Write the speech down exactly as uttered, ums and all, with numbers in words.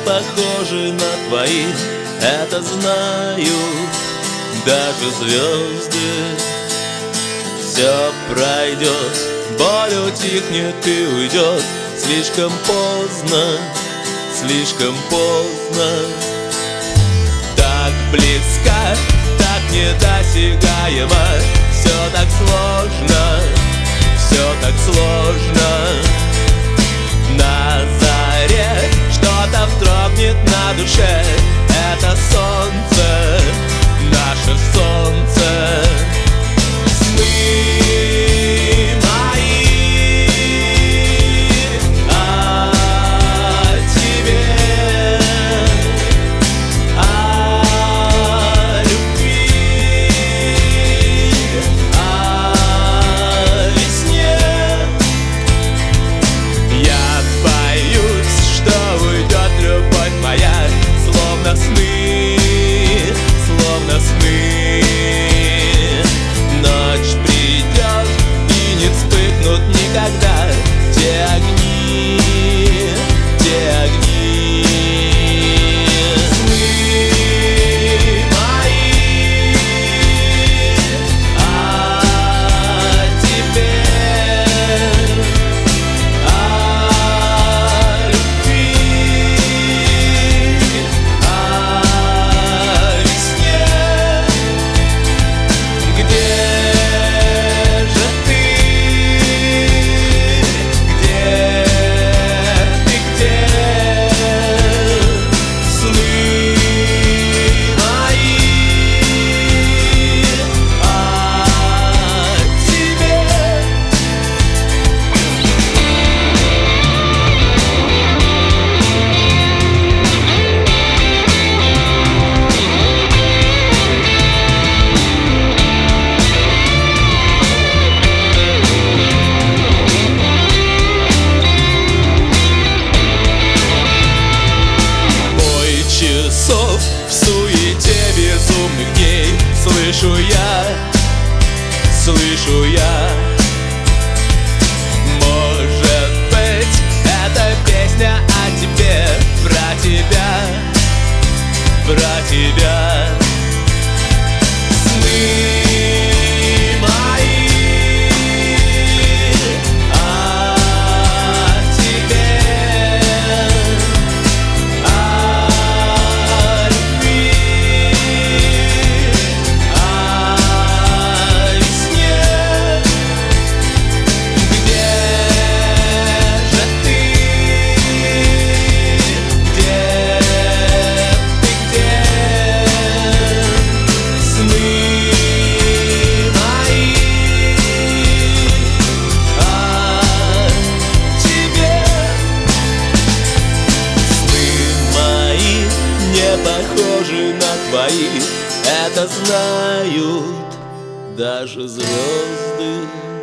похожи на твои, это знают даже звезды. Все пройдет, боль утихнет и уйдет. Слишком поздно, слишком поздно. Так близко, так недосягаемо. Все так сложно, все так сложно. На заре что-то вздрогнет на душе. Это солнце, наше солнце. Сны мои о тебе, о любви, о весне. Я боюсь, что уйдет любовь моя, словно сны, словно сны. Ночь придет и не вспыхнут никогда те огни, те огни. Сны мои о тебе, о любви, о весне. Где же ты? Где ты, где? Сны мои о тебе. Бой часов в суете безумных дней. Слышу я, слышу я. Может быть, это песня о тебе, про тебя, про тебя. Сны мои о тебе, о любви, о весне. Где же ты? Где ты, где? Сны мои о тебе. Сны мои не похожи на твои, это знают даже звезды.